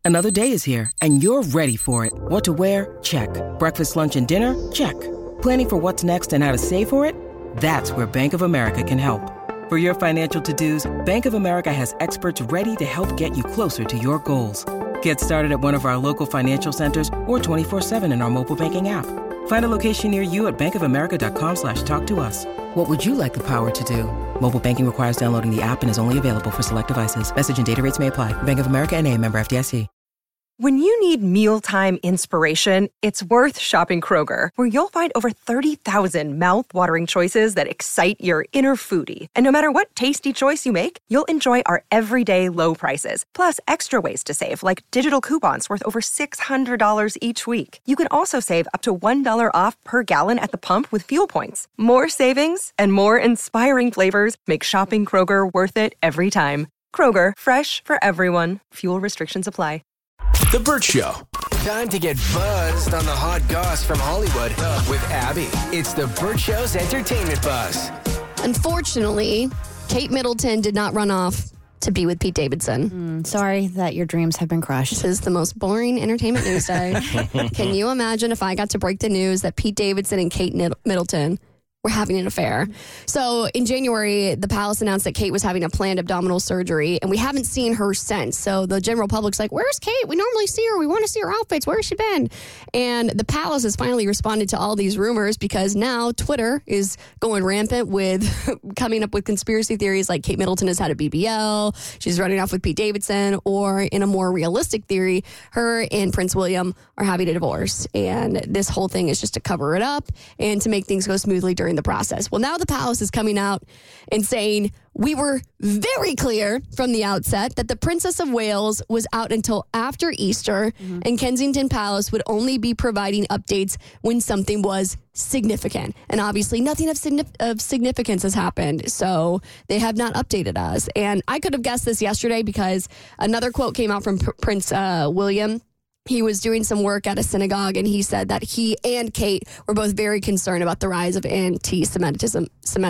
Another day is here, and you're ready for it. What to wear? Check. Breakfast, lunch, and dinner? Check. Planning for what's next and how to save for it? That's where Bank of America can help. For your financial to-dos, Bank of America has experts ready to help get you closer to your goals. Get started at one of our local financial centers or 24/7 in our mobile banking app. Find a location near you at bankofamerica.com/talktous. What would you like the power to do? Mobile banking requires downloading the app and is only available for select devices. Message and data rates may apply. Bank of America N.A., member FDIC. When you need mealtime inspiration, it's worth shopping Kroger, where you'll find over 30,000 mouth-watering choices that excite your inner foodie. And no matter what tasty choice you make, you'll enjoy our everyday low prices, plus extra ways to save, like digital coupons worth over $600 each week. You can also save up to $1 off per gallon at the pump with fuel points. More savings and more inspiring flavors make shopping Kroger worth it every time. Kroger, fresh for everyone. Fuel restrictions apply. The Burt Show. Time to get buzzed on the hot goss from Hollywood with Abby. It's the Burt Show's entertainment buzz. Unfortunately, Kate Middleton did not run off to be with Pete Davidson. Sorry that your dreams have been crushed. This is the most boring entertainment news day. Can you imagine if I got to break the news that Pete Davidson and Kate Middleton were having an affair? So in January, the Palace announced that Kate was having a planned abdominal surgery, and we haven't seen her since. So the general public's like, where's Kate? We normally see her. We want to see her outfits. Where's she been? And the Palace has finally responded to all these rumors, because now Twitter is going rampant with coming up with conspiracy theories like Kate Middleton has had a BBL, she's running off with Pete Davidson, or in a more realistic theory, her and Prince William are having a divorce. And this whole thing is just to cover it up and to make things go smoothly during the process. Well, now the Palace is coming out and saying, we were very clear from the outset that the Princess of Wales was out until after Easter, and Kensington Palace would only be providing updates when something was significant. And obviously nothing of significance has happened, so they have not updated us. And I could have guessed this yesterday, because another quote came out from Prince William. He was doing some work at a synagogue, and he said that he and Kate were both very concerned about the rise of anti-Semitism.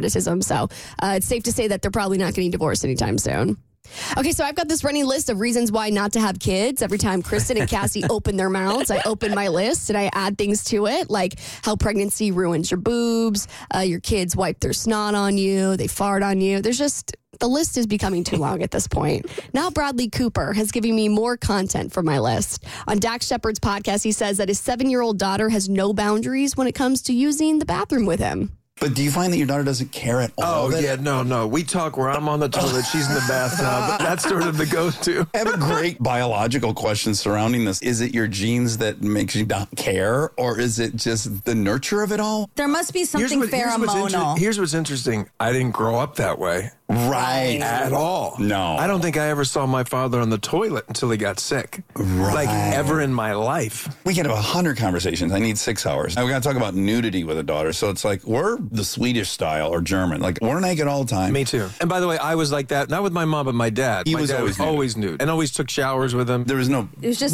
So it's safe to say that they're probably not getting divorced anytime soon. Okay, so I've got this running list of reasons why not to have kids. Every time Kristen and Cassie open their mouths, I open my list and I add things to it, like how pregnancy ruins your boobs, your kids wipe their snot on you, they fart on you. The list is becoming too long at this point. Now Bradley Cooper has given me more content for my list. On Dax Shepard's podcast, he says that his 7-year-old daughter has no boundaries when it comes to using the bathroom with him. But do you find that your daughter doesn't care at all? Oh, yeah, no. We talk where I'm on the toilet, she's in the bathtub. That's sort of the go-to. I have a great biological question surrounding this. Is it your genes that makes you not care, or is it just the nurture of it all? There must be something pheromonal. Here's what's interesting. I didn't grow up that way. Right. At all. No. I don't think I ever saw my father on the toilet until he got sick. Right. Like, ever in my life. We can have 100 conversations. I need 6 hours. We got to talk about nudity with a daughter. So it's like, we're the Swedish style or German. Like, we're naked all the time. Me too. And by the way, I was like that, not with my mom, but my dad. He was always nude. And always took showers with him. There was no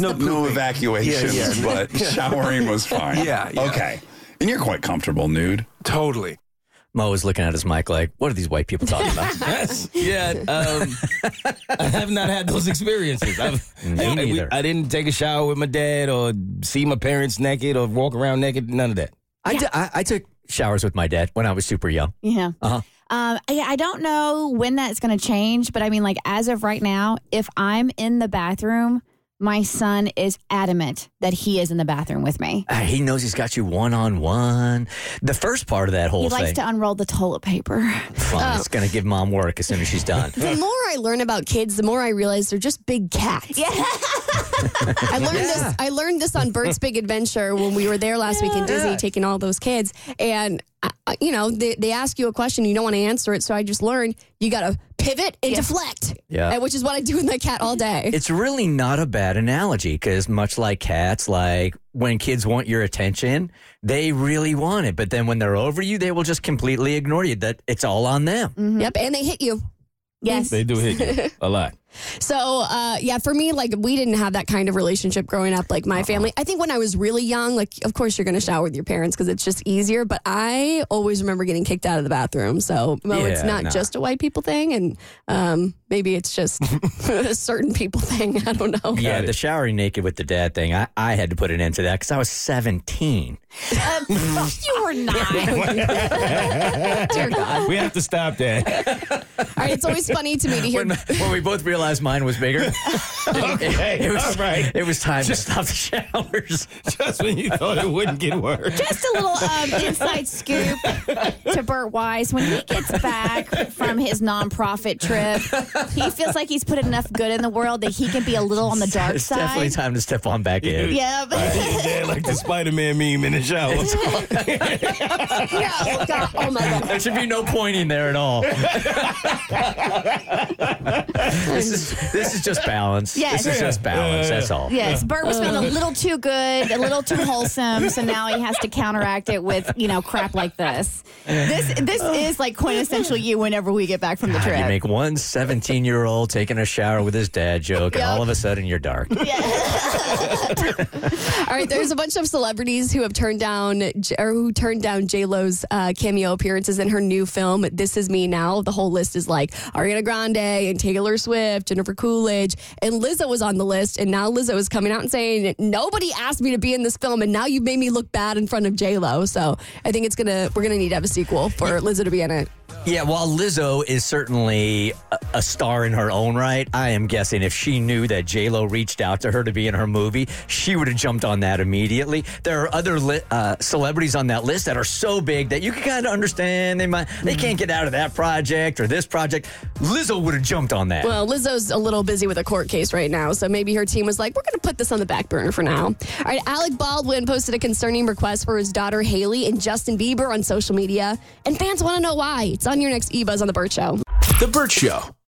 evacuations, but showering was fine. Yeah. Okay. And you're quite comfortable nude. Totally. Mo was looking at his mic like, what are these white people talking about? I have not had those experiences. Me neither. I didn't take a shower with my dad or see my parents naked or walk around naked. None of that. I took showers with my dad when I was super young. Yeah. I don't know when that's going to change, but I mean, like, as of right now, if I'm in the bathroom, my son is adamant that he is in the bathroom with me. He knows he's got you one-on-one. The first part of that whole thing. He likes to unroll the toilet paper. Fine. It's going to give mom work as soon as she's done. The more I learn about kids, the more I realize they're just big cats. Yeah. I learned this on Bert's Big Adventure when we were there last week in Disney taking all those kids. And, they ask you a question, you don't want to answer it. So I just learned you got to pivot and deflect. Yeah. Which is what I do with my cat all day. It's really not a bad analogy, because much like cats, like when kids want your attention, they really want it. But then when they're over you, they will just completely ignore you. That it's all on them. Mm-hmm. Yep. And they hit you. Yes. They do hit you a lot. So, yeah, for me, like, we didn't have that kind of relationship growing up, like my family. I think when I was really young, like, of course you're going to shower with your parents because it's just easier. But I always remember getting kicked out of the bathroom. So, it's not just a white people thing. And maybe it's just a certain people thing. I don't know. Yeah, the showering naked with the dad thing, I had to put an end to that because I was 17. You were not. Dear God. We have to stop that. All right, it's always funny to me to hear. When we both realized mine was bigger, Okay, all right. it was time to stop the showers. Just when you thought it wouldn't get worse. Just a little inside scoop to Bert Weiss. When he gets back from his nonprofit trip, he feels like he's put enough good in the world that he can be a little on the dark It's side. definitely time to step on back in. Yeah. Dad, like the Spider-Man meme in the shower. No, God, oh my God. There should be no pointing there at all. This is just balance. Yes. This is just balance. That's all. Yes, Bert was feeling a little too good, a little too wholesome, so now he has to counteract it with, crap like this. This is like quintessential you whenever we get back from the God, trip. you make one 17-year-old taking a shower with his dad joke, and Yep. all of a sudden you're dark. All right, there's a bunch of celebrities who have turned down J-Lo's cameo appearances in her new film, This Is Me Now. The whole list is like Ariana Grande and Taylor Swift, Jennifer Coolidge, and Lizzo was on the list. And now Lizzo is coming out and saying, nobody asked me to be in this film, and now you've made me look bad in front of J-Lo. So I think we're gonna need to have a sequel for Lizzo to be in it. Yeah, while Lizzo is certainly a star in her own right, I am guessing if she knew that J-Lo reached out to her to be in her movie, she would have jumped on that immediately. There are other celebrities on that list that are so big that you can kind of understand they can't get out of that project or this project. Lizzo would have jumped on that. Well, Lizzo's a little busy with a court case right now, so maybe her team was like, we're going to put this on the back burner for now. All right, Alec Baldwin posted a concerning request for his daughter Haley and Justin Bieber on social media, and fans want to know why. It's on your next eBuzz on The Burt Show. The Burt Show.